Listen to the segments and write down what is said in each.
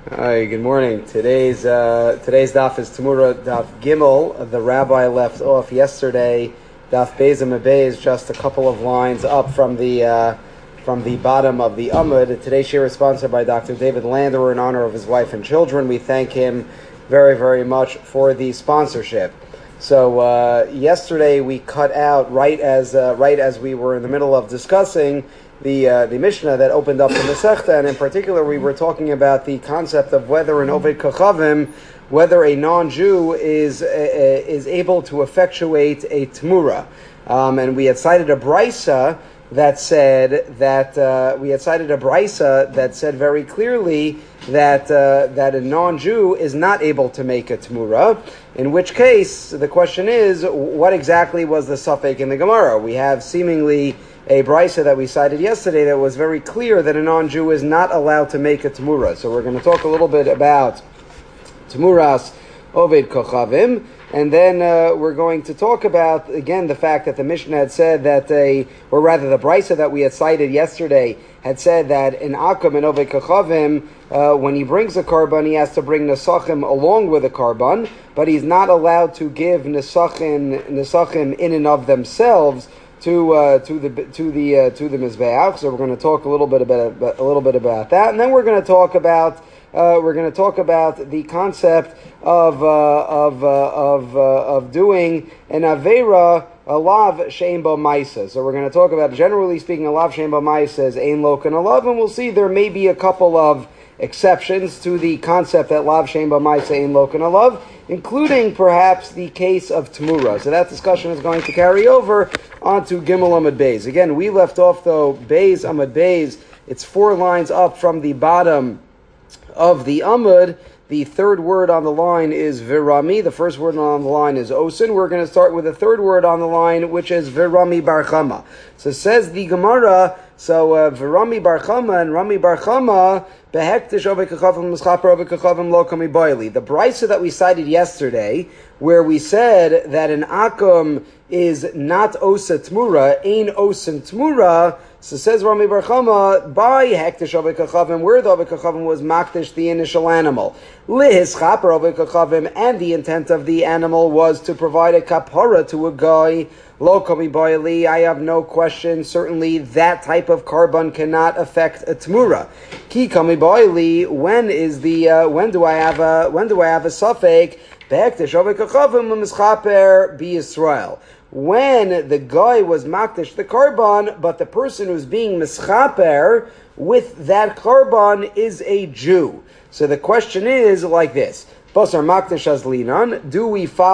Hi, good morning. Today's daf is Tamura daf Gimel. The rabbi left off yesterday. Daf Beis Amabei is just a couple of lines up from the bottom of the Amud. Today's share is sponsored by Dr. David Landerer in honor of his wife and children. We thank him very, very much for the sponsorship. So yesterday we cut out right as we were in the middle of discussing the Mishnah that opened up the Masechta, and in particular we were talking about the concept of whether an Oved Kachavim, whether a non-Jew is able to effectuate a Tmura. And we had cited a Brisa that said very clearly that a non-Jew is not able to make a Tmura, in which case the question is, what exactly was the Safek in the Gemara? We have seemingly a brisa that we cited yesterday that was very clear that a non-Jew is not allowed to make a Tmura. So we're going to talk a little bit about Tmuras Oved Kochavim, and then we're going to talk about, again, the fact that the Mishnah had said that the brisa that we had cited yesterday had said that in Akum and Oved Kochavim, when he brings a Karban, he has to bring Nesachim along with a Karban, but he's not allowed to give Nesachim in and of themselves to the mizbeach. So we're going to talk a little bit about that, and then we're going to talk about the concept of doing an avera alav shein bo ma'isa. So we're going to talk about, generally speaking, alav shein bo ma'isa is ein lokan alav, and we'll see there may be a couple of exceptions to the concept that lav shein bo ma'isa ein lokan alav, including perhaps the case of Tmura. So that discussion is going to carry over onto Gimel Amud Beis. Again, we left off though Beis Amud Beis. It's 4 lines up from the bottom of the Amud. The third word on the line is virami. The first word on the line is osin. We're going to start with the third word on the line, which is virami bar chama. So says the Gemara, virami bar chama and rami bar chama behektish oved kachavim mischaper oved kachavim lo kami boili. The brisa that we cited yesterday, where we said that an akum is not osa tmura, ein osin tmura. So says Rami bar chama, by hektish oved kachavim, where the oved kachavim was makdish the initial animal, lihis chaper oved kachavim, and the intent of the animal was to provide a kapara to a guy. Lo kami boili, I have no question. Certainly, that type of karban cannot affect a tmura. Ki kami boili, when do I have a safek? Behektish oved kachavim u'mischaper bi Yisrael. When the guy was makdish the karban, but the person who's being mischaper with that karban is a Jew. So the question is like this: Basar makdish as linan. Do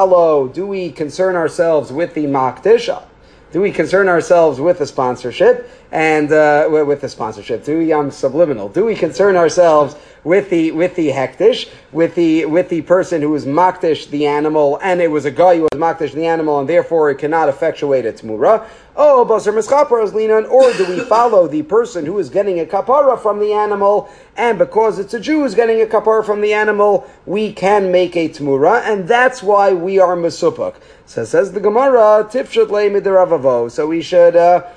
we concern ourselves with the makdish? Do we concern ourselves with the sponsorship and with the sponsorship? Subliminal. Do we concern ourselves with the hektish, with the person who was makdish the animal, and it was a guy who was makdish the animal, and therefore it cannot effectuate its mura? Oh, basar mischaper as linan. Or do we follow the person who is getting a kapara from the animal, and because it's a Jew who's getting a kapara from the animal, we can make a tmura, and that's why we are mesupuk. So says the Gemara, tifshut le midaravavo. So we should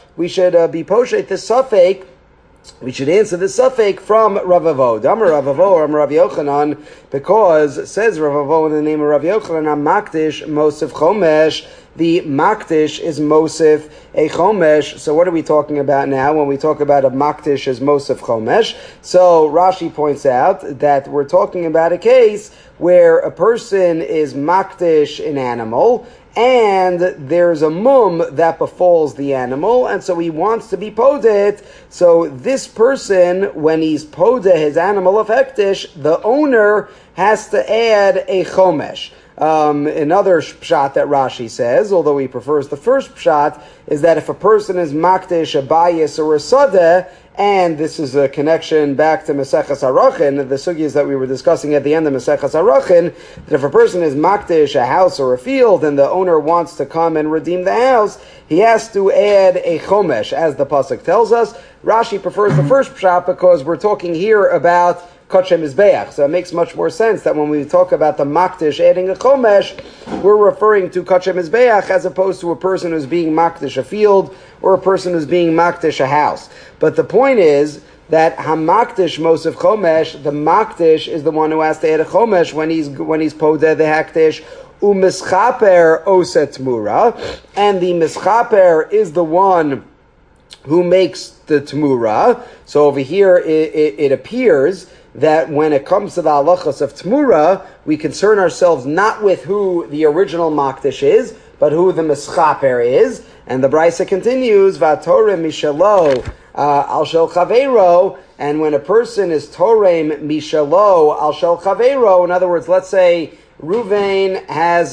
be poshet the safek. We should answer the safek from Ravavo. Damar Ravavo or Rav Yochanan, because says Ravavo in the name of Rav Yochanan, makdish mosif chomesh. The makdish is mosif a chomesh. So what are we talking about now when we talk about a makdish as mosif chomesh? So Rashi points out that we're talking about a case where a person is makdish an animal, and there's a mum that befalls the animal, and so he wants to be podeh. So this person, when he's podeh his animal of hektish, the owner has to add a chomesh. Another pshat that Rashi says, although he prefers the first pshat, is that if a person is makdish a bayis or a sadeh, and this is a connection back to Maseches Harachin, the sugyas that we were discussing at the end of Maseches Harachin, that if a person is makdish a house or a field, and the owner wants to come and redeem the house, he has to add a chomesh, as the pasuk tells us. Rashi prefers the first pshat because we're talking here about Kachem Mizbeach. So it makes much more sense that when we talk about the Makdish adding a Chomesh, we're referring to Kachem Mizbeach as opposed to a person who's being Makdish a field or a person who's being Makdish a house. But the point is that Hamakdish Mosef Chomesh, the Makdish is the one who has to add a Chomesh when he's podeh the Hakdish, Umischaper Oset Tmura, and the Mischaper is the one who makes the Tmura. So over here it appears that when it comes to the halachas of Tmura, we concern ourselves not with who the original Makdish is, but who the Mischaper is. And the Brisa continues, Vatore Mishalo al shel chaveiro, and when a person is Torem Mishalo al shel chaveiro, in other words, let's say Ruvain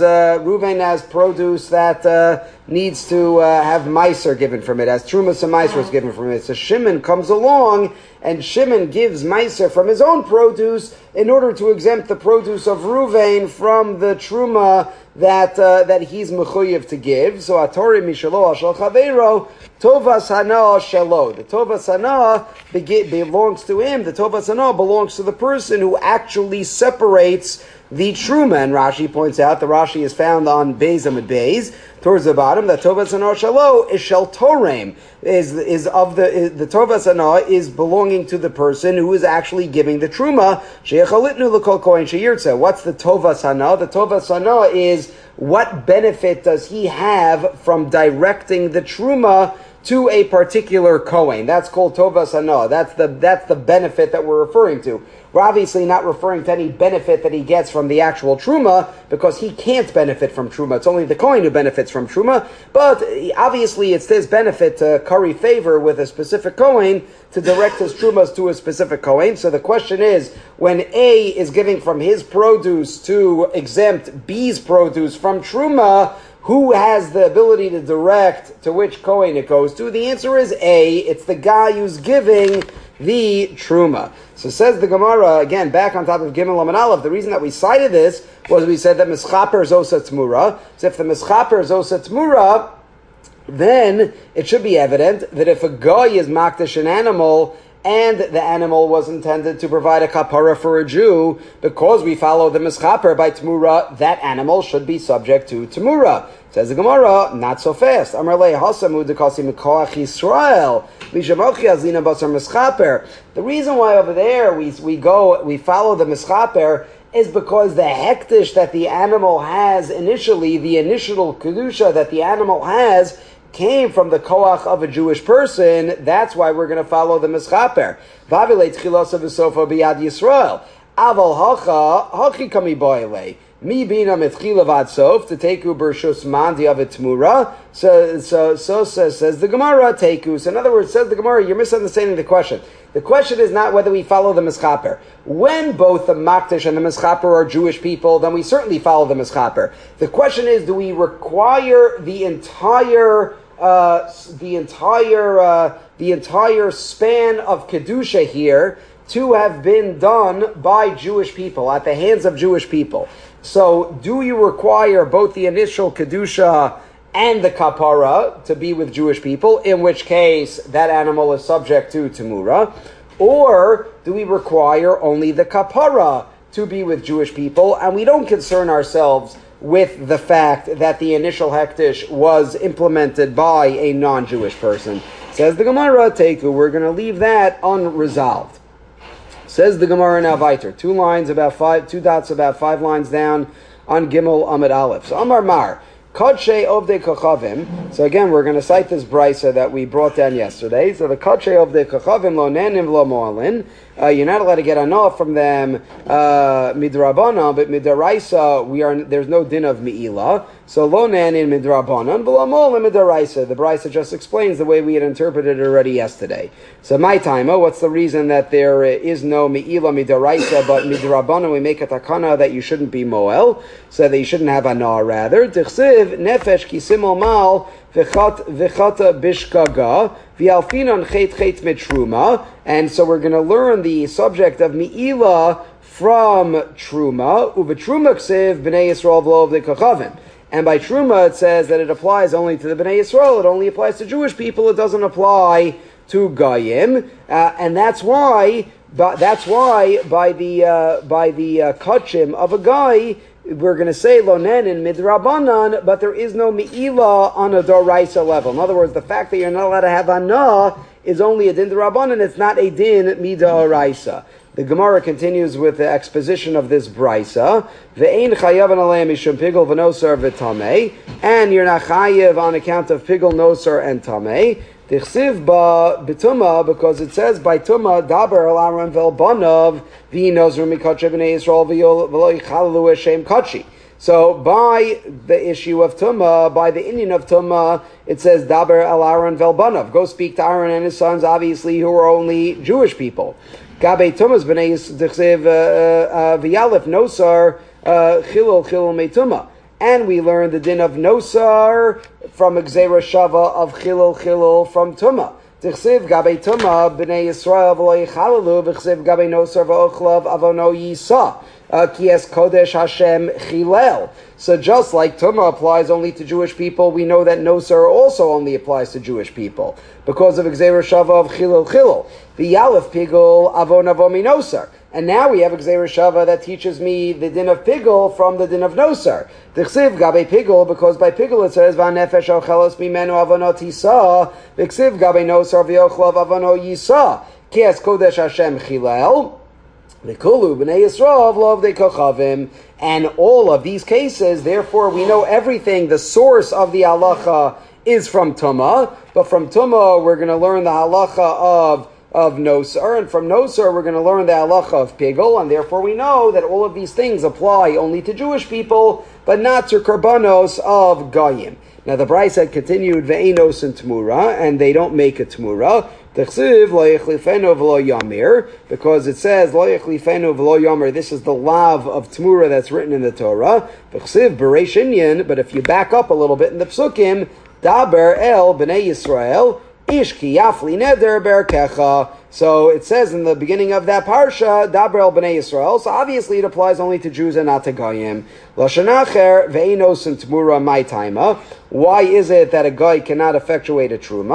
has produce that needs to have meiser given from it, has trumas and meisers given from it. So Shimon comes along and Shimon gives meiser from his own produce in order to exempt the produce of Ruvain from the truma that he's mechuyev to give. So Atori Mishalo Ashal Chaveiro Tovas Hana Shalo. The Tovas Hana belongs to him. The Tovas Hana belongs to the person who actually separates the truma. And Rashi points out, the Rashi is found on Beis Amid Beis, towards the bottom, that Tovas Hana Shalo is Shel Torem, is of the Tovas Hana is belonging to the person who is actually giving the truma. Sheyachalitnu l'kol kohen sheyirtza. What's the Tovas Hana? The Tovas Hana is what benefit does he have from directing the truma to a particular kohen. That's called Tovas Hana. That's the benefit that we're referring to. We're obviously not referring to any benefit that he gets from the actual truma, because he can't benefit from truma. It's only the kohen who benefits from truma. But obviously it's his benefit to curry favor with a specific kohen to direct his trumas to a specific kohen. So the question is, when A is giving from his produce to exempt B's produce from truma, who has the ability to direct to which kohen it goes to? The answer is A. It's the guy who's giving the truma. So says the Gemara, again, back on top of Gimel Lamed Aleph, the reason that we cited this was we said that Mischaper is Osa Tmura. So if the Mischaper is Osa Tmura, then it should be evident that if a guy is Makdish an animal, and the animal was intended to provide a kapara for a Jew, because we follow the mischaper by Tmura, that animal should be subject to Tmura. Says the Gemara, not so fast. Amar hasamu dekasi mikoach Yisrael mishamochi azina basar mischaper. The reason why over there we follow the mischaper is because the hektish that the animal has initially, the initial kedusha that the animal has, came from the koach of a Jewish person. That's why we're going to follow the mischaper. Vavilei tchilas of v'sofa biyad Yisrael. Aval hachi kami boile. Mi bina mitchila vad sof to teku bershus mandi of tmura. So says the Gemara tekus. In other words, says the Gemara, you're misunderstanding the question. The question is not whether we follow the mischaper. When both the makdish and the mischaper are Jewish people, then we certainly follow the mischaper. The question is, do we require the entire span of kedusha here to have been done by Jewish people, at the hands of Jewish people? So, do you require both the initial kedusha and the kapara to be with Jewish people, in which case that animal is subject to Temura? Or do we require only the kapara to be with Jewish people, and we don't concern ourselves with the fact that the initial hektish was implemented by a non-Jewish person? Says the Gemara, Teku, we're going to leave that unresolved. Says the Gemara now weiter. Two dots about 5 lines down on Gimel Amid Aleph. So Amar Mar, Kadshe Ovdei Kachavim. So again, we're going to cite this brisa that we brought down yesterday. So the Kadshe Ovdei Kachavim lo nenim lo mo'alin. You're not allowed to get anah from them midrabana, but midaraisa there's no din of mi'ila. So lo nenin midrabanan, but lo mo'alin midaraisa. The brisa just explains the way we had interpreted it already yesterday. So my time, what's the reason that there is no mi'ila midaraisa, but midrabana we make a takana that you shouldn't be moel, so that you shouldn't have anah rather. Tichsiv nefesh kisimol mal v'chata bishkaga v'alfinan chet mitruma. And so we're going to learn the subject of mi'ila from truma. Uvetruma ksiv b'nei Yisrael v'lo v'nei kachavim. And by truma it says that it applies only to the b'nei Yisrael. It only applies to Jewish people. It doesn't apply to Goyim. And that's why by the kachim of a guy, we're going to say lonen in midrabanan, but there is no mi'ila on a doraisa level. In other words, the fact that you're not allowed to have anah is only a din d'Rabbanan, it's not a din mid'oraisa. The Gemara continues with the exposition of this brisa. Ve'ein chayav alayim mishum pigul v'nosar v'tamei, and you're not chayav on account of pigul, nosar, and tamei. Tichsiv ba b'tumah, because it says by tumah daber al Aaron vel banav v'nozru mikatche b'nei Yisrael v'lo yichalalu Hashem kachi. So by the issue of tumah, by the Indian of tumah, it says daber al Aaron vel banav. Go speak to Aaron and his sons, obviously, who are only Jewish people. Gabe Tumas b'nei Dichsev v'yalef nosar chilul meituma, and we learn the din of nosar from Gzeira Shava of chilul from tuma. Dichsev Gabe Tuma b'nei Yisrael v'lo yichalalu v'chsev Gabe nosar v'ochlav avono yisa. Kies Kodesh Hashem Chilel. So just like Tumah applies only to Jewish people, we know that Nosar also only applies to Jewish people because of Gzeira Shava of Chilul. The Yalef Pigul Avon Avomi Nosar. And now we have Gzeira Shava that teaches me the din of Pigul from the din of Nosar. D'chsiv Gabe Pigul, because by Pigul it says Va'nefesh Ochelos Mimenu Avonot Yisa. D'chsiv Gabe Nosar V'yochlav Avono Yisa. Kies Kodesh Hashem Chilel. V'kulu b'nei Yisrael v'lo avdei kochavim, and all of these cases, therefore, we know everything. The source of the halacha is from Tumah, but from Tumah we're going to learn the halacha of Nosar, and from Nosar we're going to learn the halacha of Pigul, and therefore we know that all of these things apply only to Jewish people, but not to Karbanos of Goyim. Now the Bryce had continued ve'enos and Tmura, and they don't make a Tmura. T'chsiv lo yechlifenu v'lo yamir, because it says lo yechlifenu v'lo yamir. This is the lav of Tmura that's written in the Torah. T'chsiv b'reish inyan, but if you back up a little bit in the Psukim, daber el b'nei Yisrael ish ki yafli neder berkecha. So it says in the beginning of that parsha, daber el b'nei Yisrael. So obviously it applies only to Jews and not to Goyim. Lashon acher ve'enos and Tmura my taima. Why is it that a guy cannot effectuate a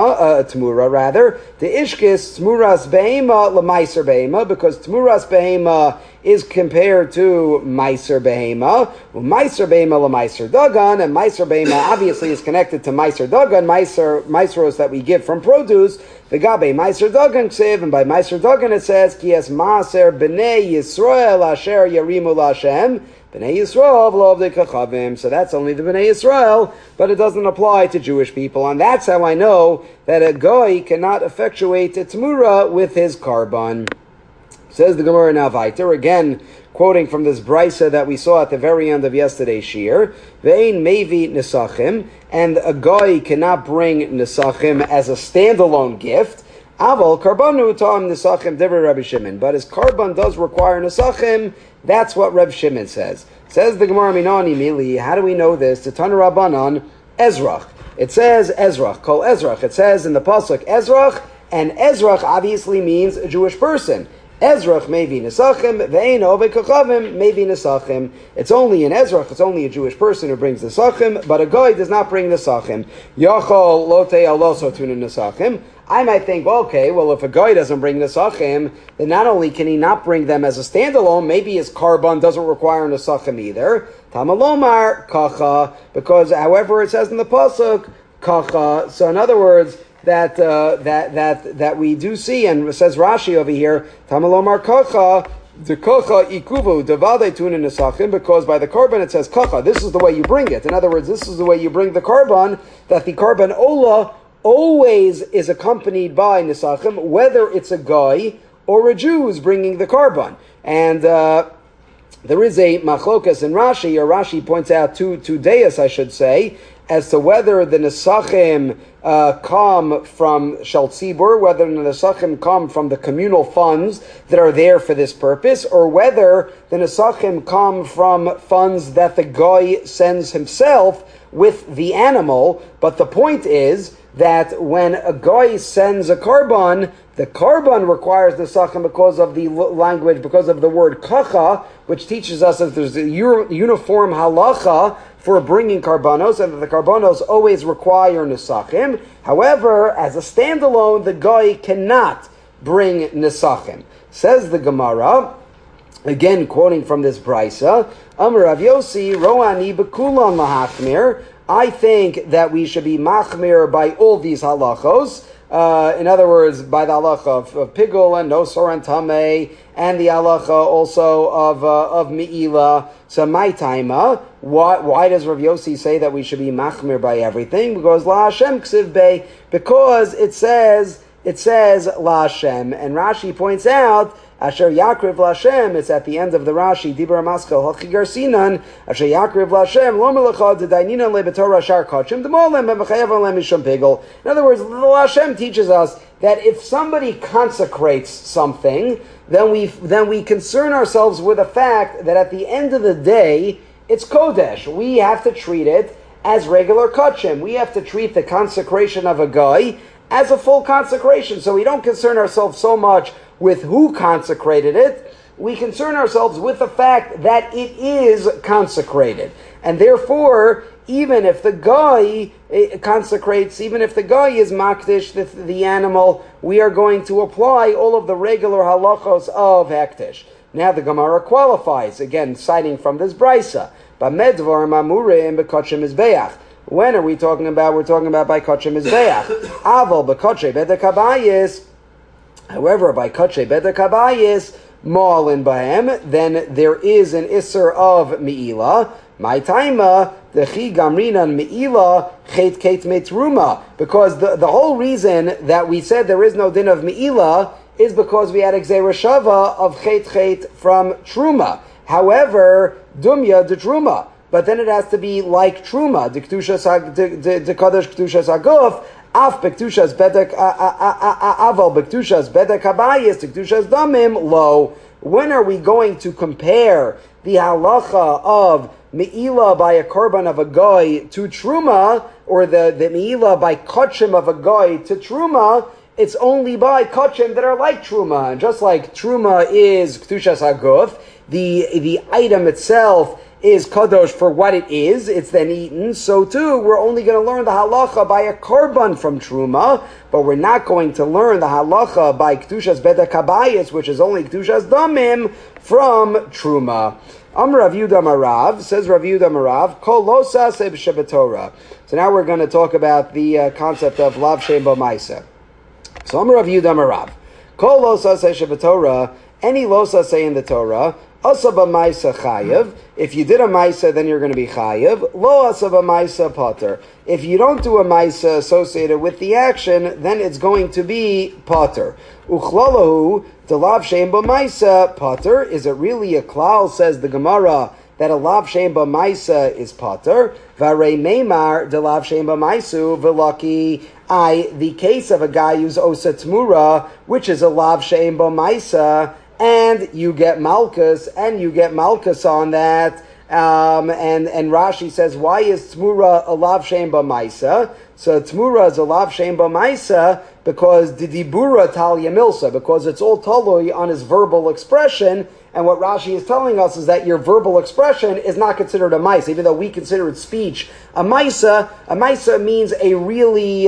tmura rather? The ishkis tmuras behema lemaiser behema, because tmuras behema is compared to meiser behema. Meiser behema lemaiser dagan, and meiser behema obviously is connected to meiser dagan, meiseros that we give from produce. The gabe meiser dagan ksiv, and by meiser dagan it says kies maaser b'nei Yisrael asher yarimu laShem. B'nei Yisrael v'lo avdei kochavim. So that's only the B'nei Yisrael, but it doesn't apply to Jewish people. And that's how I know that a goy cannot effectuate a tmura with his karban. Says the Gemara now weiter, again quoting from this brisa that we saw at the very end of yesterday's shir. Ve'ein mevi nesachim, and a goy cannot bring nesachim as a standalone gift. Aval karbanu tam nesachim divrei Rabbi Shimon, but his karban does require nesachim. That's what Reb Shimon says. Says the Gemara Minani Mili. How do we know this? The Tana Rabbanan Ezrach. It says Ezrach. Kol Ezrach. It says in the pasuk Ezrach, and Ezrach obviously means a Jewish person. Ezrach maybe nesachim, ve'ein ovei kochavim maybe nesachim. It's only in Ezrach, it's only a Jewish person who brings nesachim, but a guy does not bring nesachim. Yachol lote aloso tunu nesachim. I might think, okay, well, if a guy doesn't bring nesachim, then not only can he not bring them as a standalone, maybe his karban doesn't require nesachim either. Tamalomar kacha, because however it says in the pasuk kacha. So in other words, that we do see, and it says Rashi over here, Tamalomar kacha. The kacha ikuvu devade tuna nesachim, because by the karban it says kacha. This is the way you bring it. In other words, this is the way you bring the karban. That the karban ola always is accompanied by nesachim, whether it's a guy or a Jew who's bringing the karban. And there is a machlokas in Rashi, or Rashi points out two deis, I should say, as to whether the nesachim come from Shal Tzibur, whether the nesachim come from the communal funds that are there for this purpose, or whether the nesachim come from funds that the guy sends himself with the animal. But the point is that when a guy sends a karban, the karban requires nesachim because of the language, because of the word kacha, which teaches us that there's a uniform halacha for bringing karbanos, and that the karbanos always require nesachim. However, as a standalone, the guy cannot bring nesachim. Says the Gemara, again quoting from this brisa, Amar Rav Yossi, Roani bekulan lahachmir. I think that we should be machmir by all these halachos. in other words, by the halacha of pigul and no sor and tameh, and the halacha also of me'ila. So my taima, why does Rav Yossi say that we should be machmir by everything? Because la Hashem ksiv bei, because it says la Hashem, and Rashi points out Asher Yakriv Lashem. It's at the end of the Rashi. Dibur Maskel Hachigar Sinan. Asher Yakriv Lashem. Lo Melachad Dainina LeBetorah Shar Kachim Demolem Bemechayev Alem Mishum Pigel. In other words, the Lashem teaches us that if somebody consecrates something, then we concern ourselves with the fact that at the end of the day, it's Kodesh. We have to treat it as regular Kachim. We have to treat the consecration of a guy as a full consecration. So we don't concern ourselves so much with who consecrated it. We concern ourselves with the fact that it is consecrated. And therefore, even if the guy consecrates, even if the guy is makdish, the animal, we are going to apply all of the regular halachos of hektish. Now the Gemara qualifies, again, citing from this brisa. Bamedvar mamurim bekotchim izbeach. When are we talking about? We're talking about by kotchim izbeach. Aval bekotche bedekabayis. However, by kotche bedekabayis, ma'alin bahem, then there is an isser of me'ila. My taima, the chi gamrinan me'ila, chet ket metruma. Because the whole reason that we said there is no din of me'ila is because we had exera shava of chet from truma. However, dumya de truma. But then it has to be like truma, de kadosh ktushas aguf, af bektushas bedek aval bektushas bedek habayis de ktushas damim lo. When are we going to compare the halacha of me'ila by a korban of a goy to truma, or the me'ila by kachim of a goy to truma? It's only by kachim that are like truma. And just like truma is ktushas aguf, the item itself is kadosh for what it is, it's then eaten. So too, we're only going to learn the halacha by a korban from truma, but we're not going to learn the halacha by ktushas bedek habayis, which is only ktushas damim, from truma. Rav Yehuda Marav, says Rav Yehuda Marav, kol losa se b'shebetorah. So now we're going to talk about the concept of lav shem b'maisa. So Rav Yehuda Marav, kol losa se shebetorah, any losa say in the Torah, asa b'maisa chayev. If you did a maisa, then you're going to be chayev. Lo asa b'maisa pater. If you don't do a maisa associated with the action, then it's going to be pater. Uchlalahu delav shein b'maisa pater. Is it really a klal? Says the Gemara that a lav shein b'maisa is pater. Varei meimar delav shein b'maisu v'laki. The case of a guy who's osa tmura, which is a lav shein b'maisa, and you get malchus on that. And Rashi says, why is tmura a lav shein b'maisa? So tmura is a lav shein b'maisa because didibura tal yamilsa, because it's all talui on his verbal expression. And what Rashi is telling us is that your verbal expression is not considered a maisa, even though we consider it speech. A maisa means a really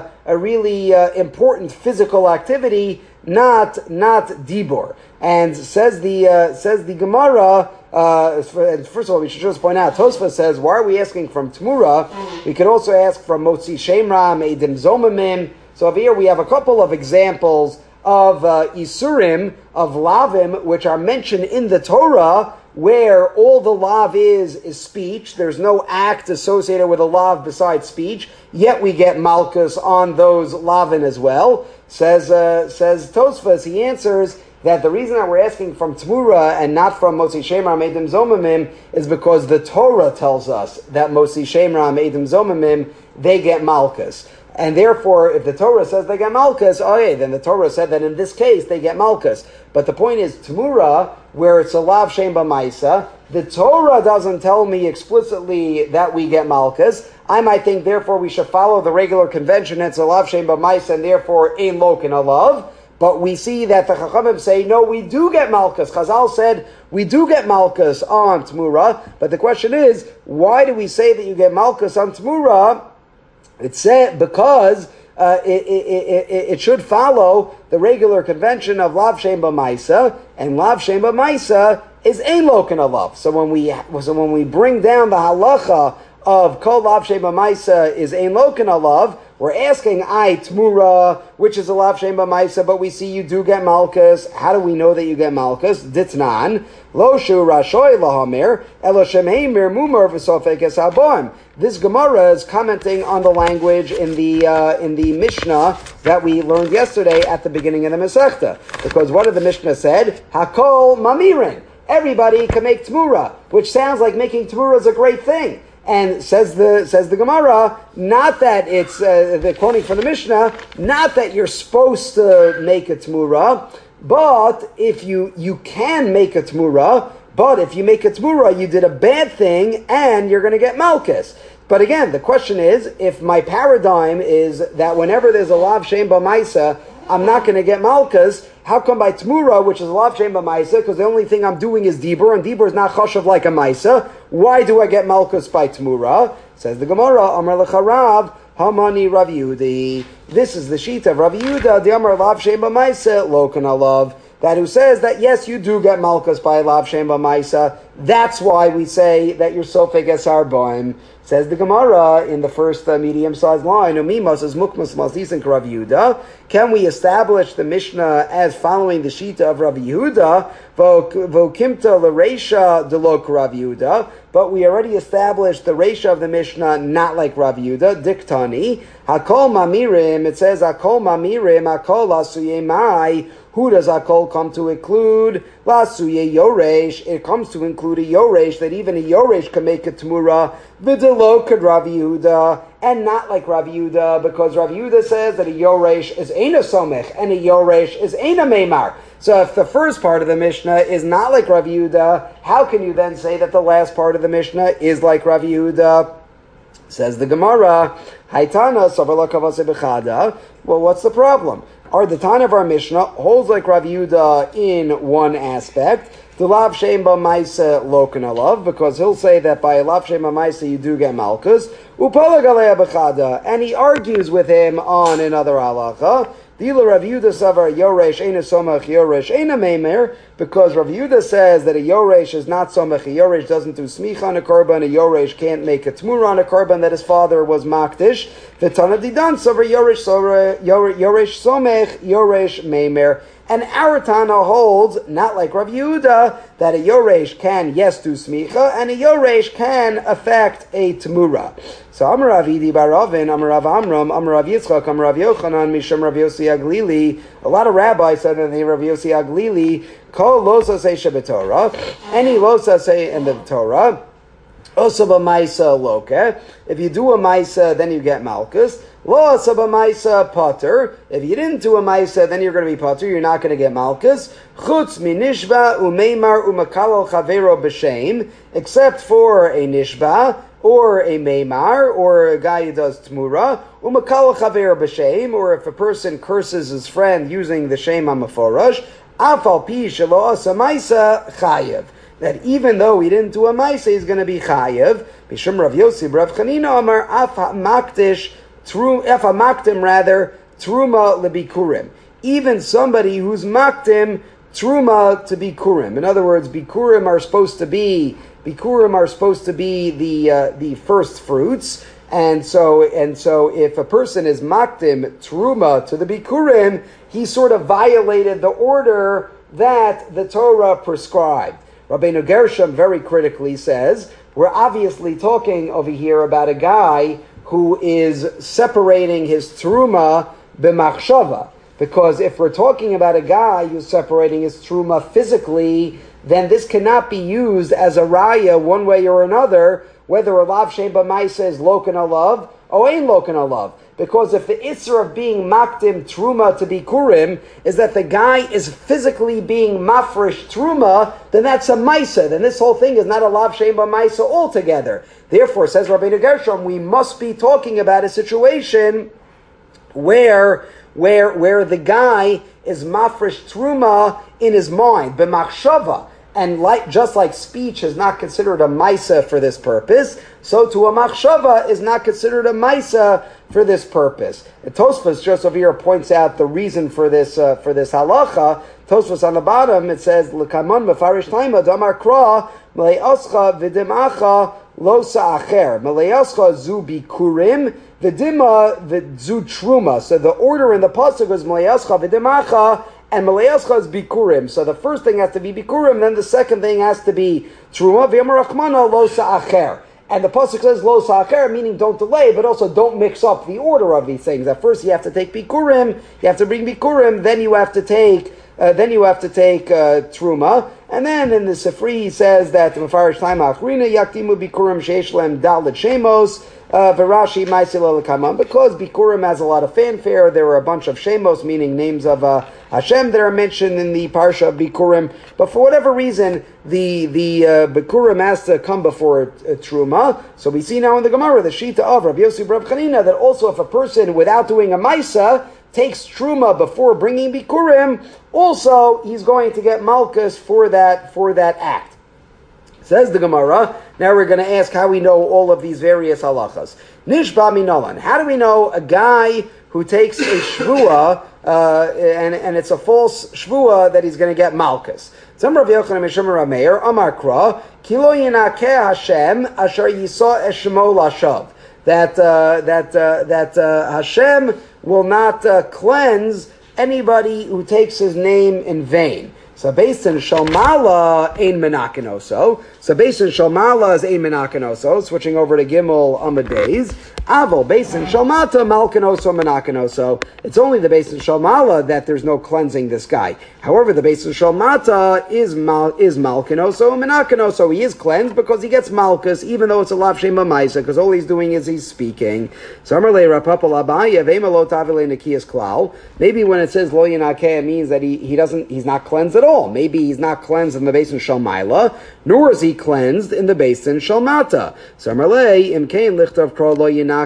important physical activity, not dibur. And says the Gemara. First of all, we should just point out, Tosfos says, why are we asking from Tmura? We could also ask from Motzi Shemra, Eidim Zomamim. So over here we have a couple of examples of Isurim, of Lavim, which are mentioned in the Torah, where all the Lav is speech. There's no act associated with a Lav besides speech, yet we get Malchus on those Lavin as well. Says Tosfos, he answers that the reason that we're asking from Tmura and not from Motzi Shemra Meidim Zomamim is because the Torah tells us that Motzi Shemra Meidim Zomamim, they get Malchus. And therefore, if the Torah says they get Malchus, then the Torah said that in this case they get Malchus. But the point is, Tmura, where it's a lav shein b'maisa, the Torah doesn't tell me explicitly that we get Malchus. I might think, therefore, we should follow the regular convention, it's a lav shein b'maisa, and therefore, ein lokin alav. But we see that the Chachamim say, no, we do get Malchus. Chazal said, we do get Malchus on Tmura. But the question is, why do we say that you get Malchus on Tmura? It's said because it should follow the regular convention of Lav Shem B'maisa, and Lav Shem B'maisa is ein lokin alav. So when we bring down the halacha of Kol Lav Shem B'maisa is ein lokin alav, We're asking Tmura, which is a lav shem b'maisa, but we see you do get malchus. How do we know that you get malchus? Ditnan, lo shu rashoy lahamer, elo shemheimir mumar v'sofek es haboim. This Gemara is commenting on the language in the Mishnah that we learned yesterday at the beginning of the Masechta. Because what did the Mishnah said? Hakol mamirin. Everybody can make Tmura, which sounds like making Tmura is a great thing. And says the Gemara, not that it's the quoting from the Mishnah, not that you're supposed to make a Tmura, but if you can make a Tmura, but if you make a Tmura, you did a bad thing and you're going to get Malchus. But again, the question is, if my paradigm is that whenever there's a lav shem b'maisa, I'm not going to get Malchus, how come by Tmura, which is a lav shem b'maisa, because the only thing I'm doing is Dibur, and Dibur is not chashav like a Maisa, why do I get Malchus by Tmura? Says the Gemara, Amar l'charav, Hamani Rav Yehudi. This is the sheet of Rav Yehuda, the Amar lav shem b'maisa, lo kan alav. That who says that yes, you do get Malchus by lav shem b'maisa. That's why we say that you're sofek esar boim. Says the Gemara in the first medium-sized line, Umimas is mukmas masdisen Rav Yehuda. Can we establish the Mishnah as following the shita of Rav Yehuda? Vokimta l'reisha delok Rav Yehuda. But we already established the reisha of the Mishnah not like Rav Yehuda. Diktani hakol mamirim. It says hakol mamirim hakol asuye mai. Who does Hakol come to include? Lasuye Yoresh. It comes to include a Yoresh, that even a Yoresh can make a Tmura. Videlo could Rav Yehuda, and not like Rav Yehuda, because Rav Yehuda says that a Yoresh is Eina Somech, and a Yoresh is Eina Meimar. So if the first part of the Mishnah is not like Rav Yehuda, how can you then say that the last part of the Mishnah is like Rav Yehuda? Says the Gemara, Haitana Savarla Kavase Bechada. Well, what's the problem? The Tana of our Mishnah holds like Rav Yehuda in one aspect, the lav shem b'maisa lokan alav, because he'll say that by a lav shem b'maisa you do get malchus, upalag alei b'chada, and he argues with him on another halacha. Dila Rav Yehuda savar yoresh eina somach yoresh eina meimer, because Rav Yehuda says that a yoresh is not somach, a yoresh doesn't do smicha on a korban, a yoresh can't make a tmura on a korban that his father was makdish. V'tana didan savar yoresh somech yoresh meimer. And our Tana holds, not like Rav Yehuda, that a Yoresh can, yes, do smicha, and a Yoresh can affect a Tmura. So, Amar Rav Idi bar Ravin, Amar Rav Amram, Amar Rav Yitzchak, Amar Rav Yochanan, Misham Rav Yossi Aglili. A lot of rabbis said that they Rav Yossi Aglili, Kol losa say shebetorah, any losa say in the Torah, also b'maisa loke. If you do a maisa, then you get malchus. Lo asaba maisa pater. If you didn't do a maisa, then you're going to be pater. You're not going to get malchus. Chutz mi nishba umeimar umakalo chavero b'shem. Except for a nishba or a meimar or a guy who does tmura. Umakalo chavero b'shem. Or if a person curses his friend using the shem hamaforash. Afal pi shelo asa maisa chayev. That even though he didn't do a maisa, he's going to be chayev. Bishum Rav Yossi, Rav Chanina Amar Afa Makdish. Maktim rather, truma lebikurim. Even somebody who's maktim truma to bikurim. In other words, bikurim are supposed to be the first fruits, and so if a person is maktim truma to the bikurim, he sort of violated the order that the Torah prescribed. Rabbeinu Gershom very critically says we're obviously talking over here about a guy who is separating his truma b'machshava. Because if we're talking about a guy who's separating his truma physically, then this cannot be used as a raya one way or another, whether a lav shem b'maisa is lokan alav or ain't lokan alav. Because if the isser of being makdim truma to bikurim is that the guy is physically being mafresh truma, then that's a maisa. Then this whole thing is not a lav shem b'maisa altogether. Therefore, says Rabbeinu Gershom, we must be talking about a situation where the guy is mafresh truma in his mind, b'machshava. And just like speech is not considered a maisa for this purpose, so to a machshava is not considered a maisa for this purpose. And Tosfos just over here points out the reason for this halacha. Tosfos on the bottom, it says, L'kamon mefarish taima damar kra mele'ascha v'dimacha lo sa'acher. Mele'ascha zu bikurim V'dima v'dzu truma. So the order in the pasuk is Malayascha v'dimacha, and Malayascha is bikurim. So the first thing has to be bikurim, then the second thing has to be truma. V'yamar Rachmana lo sa'acher. And the pasuk says lo sa'acher, meaning don't delay, but also don't mix up the order of these things. At first you have to take bikurim, you have to bring bikurim, then you have to take truma, and then in the Sifri he says that the Mefarish Time Achrina Yaktimu Bikurim Sheishlem Dalit Shemos Verashi Maisil Kamam. Because Bikurim has a lot of fanfare, there are a bunch of Shemos, meaning names of Hashem that are mentioned in the Parsha of Bikurim. But for whatever reason, the Bikurim has to come before Truma. So we see now in the Gemara the Shita of Rabbi Yossi Rav Chanina that also if a person without doing a Maisa takes Truma before bringing Bikurim, also he's going to get Malkus for that act. Says the Gemara. Now we're going to ask how we know all of these various halachas. Nishba minalan. How do we know a guy who takes a shvua and it's a false shvua that he's going to get Malkus? Some Rav Yochanan Mishum Rameir Amar Kra Kilo Yinakeh Hashem Asher Yisa Eshmo Lashav. That Hashem will not cleanse anybody who takes his name in vain. So based on Shalmala, ein menakenoso. So based on Shalmala is ein menakenoso. Switching over to Gimel Amadeus. Aval, based on Shalmata, malkenoso, menakenoso. It's only the based on Shalmala that there's no cleansing this guy. However, the based on Shalmata is malkenoso, menakenoso. He is cleansed because he gets malchus, even though it's a lav shema maisa, because all he's doing is he's speaking. So Amarle Rapapa Labaya, Vema lo tavile nekiyas klal. Maybe when it says lo yanakeh, it means that he's not cleansed at all. Maybe he's not cleansed in the basin Shalmaila, nor is he cleansed in the basin Shalmata. So Amarle imkein lichtav kro lo yanakeh.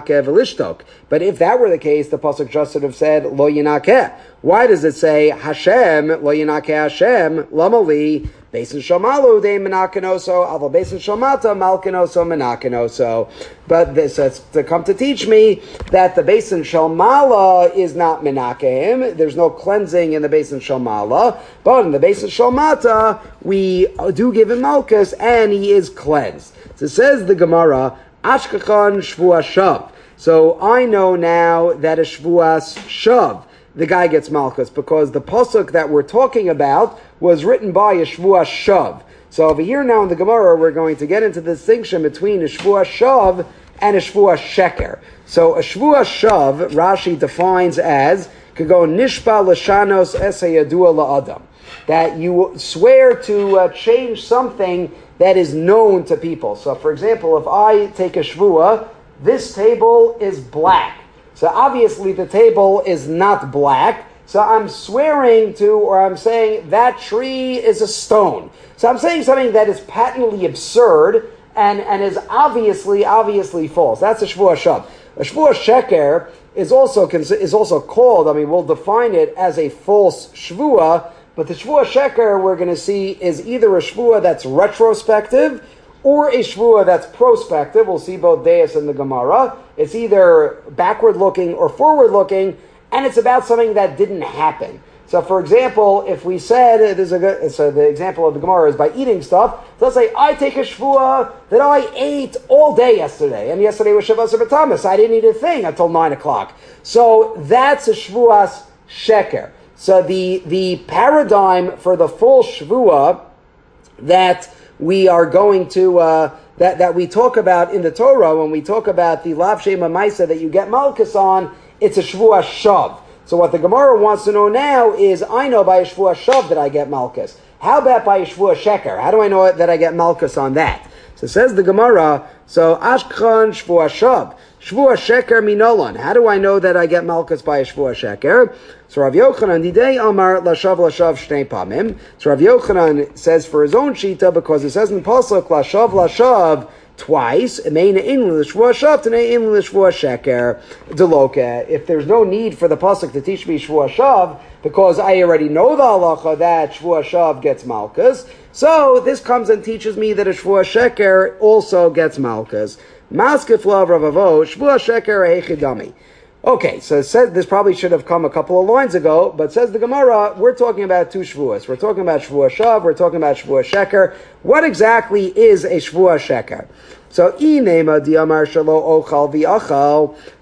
But if that were the case, the pasuk just would have said lo yinakeh. Why does it say Hashem lo yinakeh Hashem lamali beis shamalu de menakenoso aval beis shamata malkenoso menakenoso? But this has to come to teach me that the beis shamala is not menakehim. There's no cleansing in the beis shamala, but in the beis shamata we do give him malchus and he is cleansed. So it says the Gemara. Ashkachan Shvuas Shav. So I know now that a Shvuas Shav, the guy gets Malchus, because the pasuk that we're talking about was written by a Shvuas Shav. So over here now in the Gemara, we're going to get into the distinction between a Shvuas Shav and a Shvuas Sheker. So a Shvuas Shav, Rashi defines as, could go Nishpa Lashanos Esayadua La'adam. That you swear to change something that is known to people. So, for example, if I take a shvua, this table is black. So obviously the table is not black. So I'm swearing to, or I'm saying that tree is a stone. So I'm saying something that is patently absurd and is obviously false. That's a shvua shav. A shvua sheker is also called, we'll define it as a false shvua. But the Shvuah Sheker we're going to see is either a Shvuah that's retrospective or a Shvuah that's prospective. We'll see both Deis in the Gemara. It's either backward-looking or forward-looking, and it's about something that didn't happen. So, for example, if we said, so the example of the Gemara is by eating stuff, so let's say, I take a Shvuah that I ate all day yesterday, and yesterday was Shavas B'Tamas. I didn't eat a thing until 9 o'clock. So, that's a Shvuas Sheker. So the paradigm for the full shvua that we are going to that we talk about in the Torah when we talk about the lav shema maisa that you get malchus on, it's a shvua shav. So what the Gemara wants to know now is, I know by a shvua shav that I get malchus. How about by a shvua sheker? How do I know that I get malchus on that? So it says the Gemara, so ashkhan shvua shav. Shvua sheker minolan. How do I know that I get malchus by a shvua sheker? So Rav Yochanan didei amar lashav shnei pamim. So Rav Yochanan says for his own shita, because it says in pasuk lashav twice. If there's no need for the pasuk to teach me shvua shav, because I already know the halacha that shvua shav gets malchus, so this comes and teaches me that a shvua sheker also gets malchus. Maskef lav ravavo shvua sheker hechidami. Okay, so it says this probably should have come a couple of lines ago, but says the Gemara, we're talking about two shvuas. We're talking about shvua shav, we're talking about shvua sheker. What exactly is a shvua sheker? So, inema diamar shalo ochal viachal.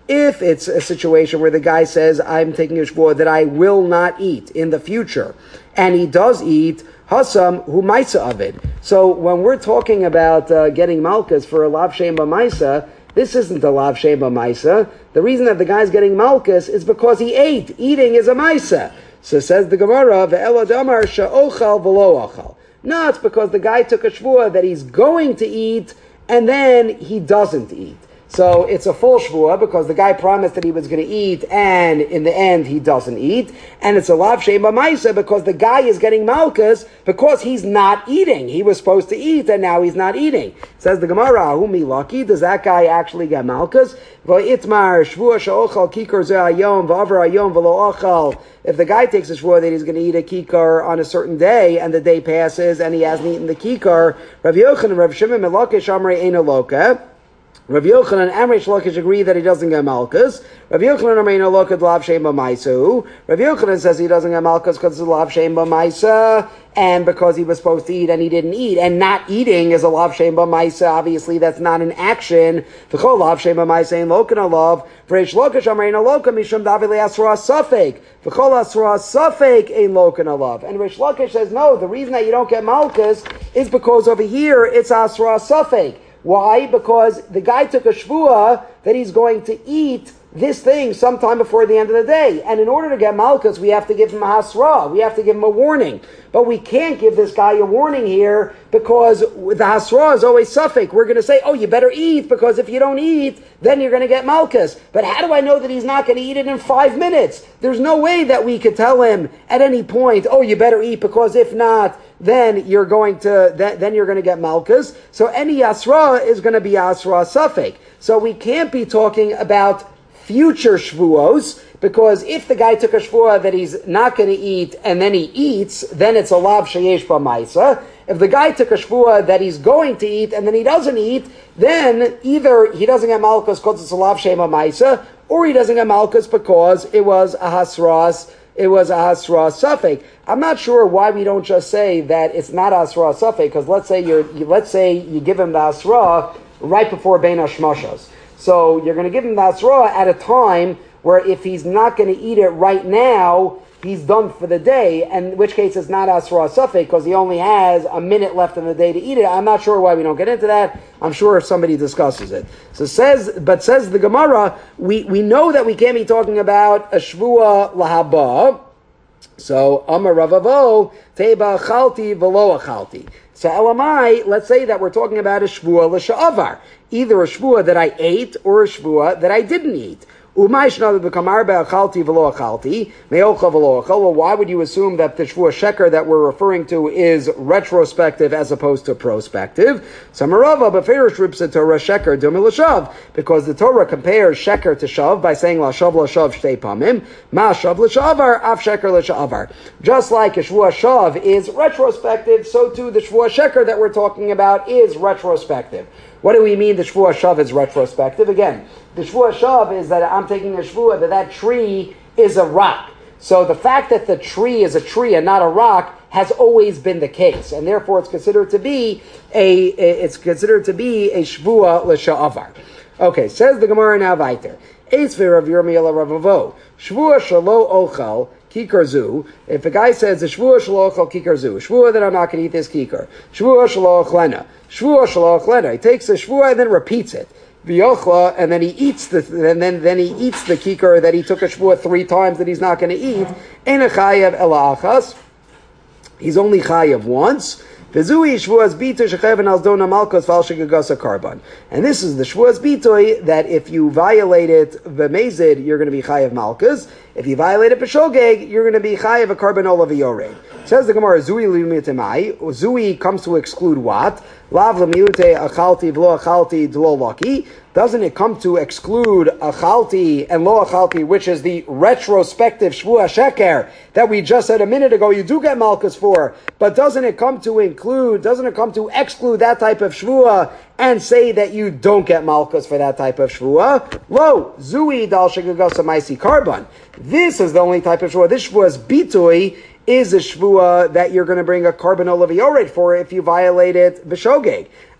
If it's a situation where the guy says, I'm taking a shvuah that I will not eat in the future, and he does eat, Hasam hu maisa of it. So when we're talking about getting malchus for a lav shem b'maisa, this isn't a lav shem b'maisa. The reason that the guy's getting malchus is because he ate. Eating is a maisa. So says the Gemara, ve'elo damar she'ochal v'lo ochal. No, it's because the guy took a shvuah that he's going to eat, and then he doesn't eat. So it's a full shvuah because the guy promised that he was going to eat, and in the end he doesn't eat. And it's a lav shem b'maisa because the guy is getting malchus because he's not eating. He was supposed to eat, and now he's not eating. Says the Gemara, "Humi lucky? Does that guy actually get malchus? V'itmar shvuah she'ochal kikar ze hayom v'avar hayom v'lo ochal." If the guy takes a shvuah that he's going to eat a kikar on a certain day, and the day passes and he hasn't eaten the kikar, Rav Yochanan and Rav Shimon ben Lakish amrei eino loka. Rav Yochanan and Amrish Lakish agree that he doesn't get malchus. Rav Yochanan and Amrei look at lav shem b'maisa. Rav Yochanan says he doesn't get malchus because it's a lav shem b'maisa, and because he was supposed to eat and he didn't eat. And not eating is a lav shem b'maisa. Obviously, that's not an action. V'chol lav shem b'maisa in lokan alav. V'reish Lakish Amrei loka mishum davile asra safek. V'chol asra safek in lokan alav. And Reish Lakish says no. The reason that you don't get malchus is because over here it's asra safek. Why? Because the guy took a shvuah that he's going to eat this thing sometime before the end of the day. And in order to get malchus, we have to give him a hasra. We have to give him a warning. But we can't give this guy a warning here because the hasra is always suffix. We're going to say, oh, you better eat because if you don't eat, then you're going to get malchus. But how do I know that he's not going to eat it in 5 minutes? There's no way that we could tell him at any point, oh, you better eat because if not, then you're going to get malchus. So any asra is going to be asra suffix. So we can't be talking about future shvuos, because if the guy took a shvuah that he's not going to eat and then he eats, then it's a lav sheyesh b'maisa. If the guy took a shvuah that he's going to eat and then he doesn't eat, then either he doesn't get malchus because it's a lav sheyesh b'maisa, or he doesn't get malchus because it was a hasras suffix. I'm not sure why we don't just say that it's not asra suffix, because let's say you give him the asra right before Bein Hashmashas. So you're going to give him the asra at a time where if he's not going to eat it right now, he's done for the day, and in which case it's not asra suffix because he only has a minute left in the day to eat it. I'm not sure why we don't get into that. I'm sure if somebody discusses it. So says the Gemara, we know that we can't be talking about a shvuah lahaba. So Amar Ravavo Teba Chalti Velo Achalti. So Elamai, let's say that we're talking about a shvuah l'sha'avar, either a shvuah that I ate or a shvuah that I didn't eat. Well, why would you assume that the Shvuah Sheker that we're referring to is retrospective as opposed to prospective? Because the Torah compares Sheker to Shav by saying Lashav Lashav Shtei Pamim, Ma Shav L'Shavar, Av Sheker L'Shavar. Just like a Shvuah Shav is retrospective, so too the Shvuah Sheker that we're talking about is retrospective. What do we mean the Shvuah Shav is retrospective? Again, the Shvuah Shav is that I'm taking a Shvuah that tree is a rock. So the fact that the tree is a tree and not a rock has always been the case, and therefore it's considered to be a Shvuah l'sha'avar. Okay, says the Gemara now weiter. Eisver of Yirmiyah Ravavo. Shvuah shalo ochal kikar zu. If a guy says a shvuah shalo ochal kikar zu, shvuah that I'm not going to eat this kikar, shvuah shalo ochlena, shvuah shalo ochlena. He takes the shvuah and then repeats it. V'yochla, and then he eats the kikar that he took a shvuah 3 times that he's not going to eat. Ein chayav ela achas. He's only chayav once. V'zui shvuas bitoy shechayav and aldona malkos val shegagasa karban. And this is the shvuas bitoy that if you violate it v'mezid, you're going to be chayav malkos. If you violate it b'shogeg, you're going to be chayav a karbanola v'yorei. Says the Gemara, zui limitemai. Zui comes to exclude what? Lav lemiute achalti v'lo achalti d'lo laki. Doesn't it come to exclude achalti and lo achalti, which is the retrospective shvuah sheker that we just said a minute ago you do get malchus for, but doesn't it come to exclude that type of shvuah and say that you don't get malchus for that type of shvuah? Lo, zui dal shegagasa maisi karban. This is the only type of shvuah. This shvuah is bitui, is a shvuah that you're going to bring a carbon olav yored for if you violate it b'shogeg.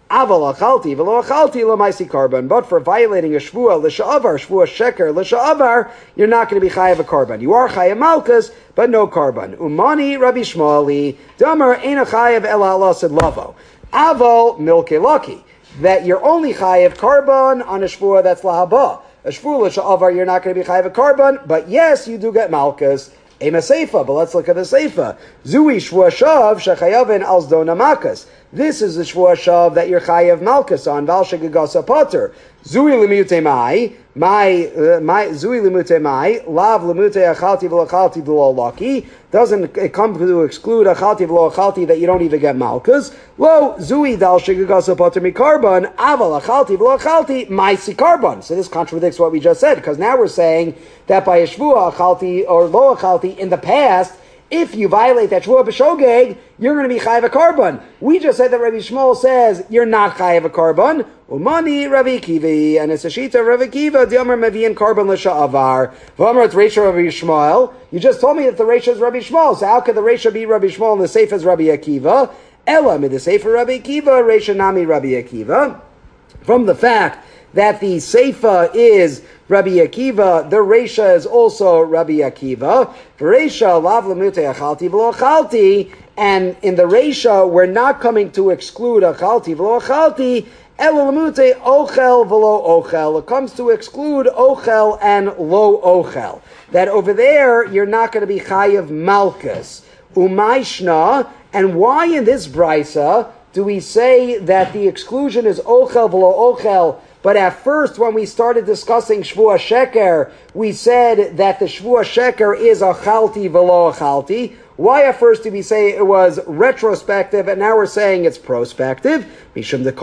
Aval achalti v'lo achalti l'maisi karban. But for violating a shvua l'sha'avar, shvua sheker l'sha'avar, you're not going to be chayav a karban. You are chayav malchus, but no karban. Umani Rabbi Shmueli Damar ein chayav ela alasid lavo. Aval milke lucky, that you're only chayav karban on a shvua that's lahaba. A shvua l'sha'avar, you're not going to be chayav a karban, but yes, you do get malchus. Ema seifa, but let's look at the seifa. Zui shvua shav shechayavin al zdona makas. This is the shvua shav that you're chayav malchus on. Val shegagasa potter. Zui limute mai, zui limute mai, lav limute achalti v'lachalti v'lo laki. Doesn't it come to exclude achalti v'lo achalti that you don't even get malchus? Lo, zui dal shegagasa potter mi karban, aval achalti v'lo achalti, maisi karban. So this contradicts what we just said, because now we're saying that by a shvua achalti or lo achalti in the past, if you violate that shvua b'shogeg, you're going to be chayav a karban. We just said that Rabbi Shmuel says you're not chayav a karban. Umani Rabbi Kivi, and it's a shita Rabbi Kiva. Diamar meviin karban l'sha'avar. V'amar reisha Rabbi Shmuel. You just told me that the reisha is Rabbi Shmuel. So how could the reisha be Rabbi Shmuel and the seif is Rabbi Akiva? Ela mid the sefer Rabbi Akiva, reisha nami Rabbi Akiva. From the fact that the seifa is Rabbi Akiva, the reisha is also Rabbi Akiva. Reisha lav lemute achalti v'lo achalti, and in the reisha we're not coming to exclude achalti v'lo achalti. El lemute ochel v'lo ochel. It comes to exclude ochel and lo ochel. That over there you're not going to be chayav malchus. Umayshna, and why in this brisa do we say that the exclusion is ochel v'lo ochel? But at first, when we started discussing Shvua Sheker, we said that the Shvua Sheker is achalti v'lo achalti. Why at first did we say it was retrospective, and now we're saying it's prospective? Because the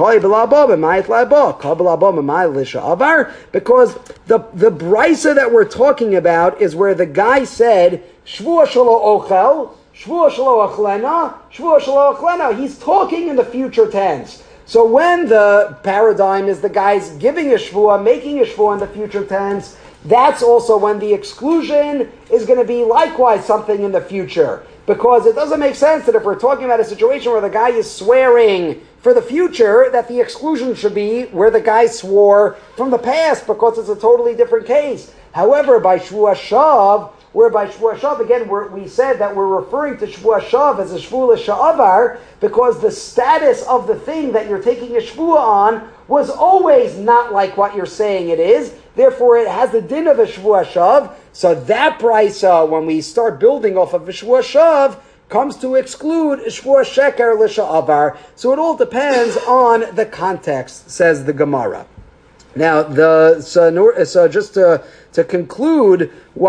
brisa that we're talking about is where the guy said, Shvua shelo ochel, Shvua shelo achlena, Shvua shelo achlena. He's talking in the future tense. So when the paradigm is the guy's giving a shvua, making a shvua in the future tense, that's also when the exclusion is going to be likewise something in the future. Because it doesn't make sense that if we're talking about a situation where the guy is swearing for the future, that the exclusion should be where the guy swore from the past, because it's a totally different case. However, by shvua shav, where by Shvua Shav, again, we said that we're referring to Shvua Shav as a Shvua Sha'avar, because the status of the thing that you're taking a Shvua on was always not like what you're saying it is. Therefore, it has the din of a Shvua Shav. So that brisa, when we start building off of a Shvua Shav, comes to exclude Shvua Sheker L'Sha'avar. So it all depends on the context, says the Gemara. Now, so just to conclude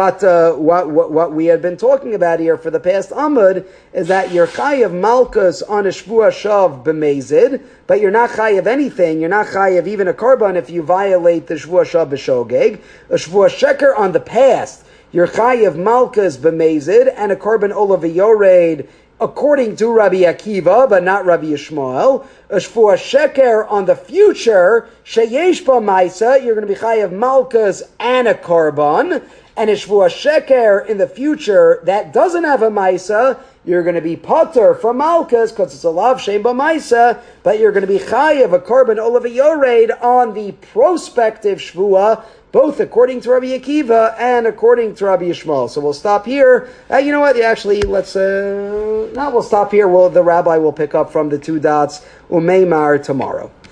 what we had been talking about here for the past Amud is that you're chayav malchus on a shvua shav b'mezid, but you're not chayav anything. You're not chayav even a karban if you violate the shvua shav b'shogeg. A shvua sheker on the past, you're chayav malchus b'mezid and a karban olav yored, according to Rabbi Akiva, but not Rabbi Yishmael. A shvua sheker on the future, sheyesh ba maisa, you're going to be chayav malchus and a karban. And a shvua sheker in the future that doesn't have a maisa, you're going to be potter from malchus because it's a lav shem ba maisa, but you're going to be chayav a karban olav yored on the prospective shvua, both according to Rabbi Akiva and according to Rabbi Yishmael. So we'll stop here. You know what? Actually, we'll stop here. The rabbi will pick up from the two dots, Umeimar, tomorrow.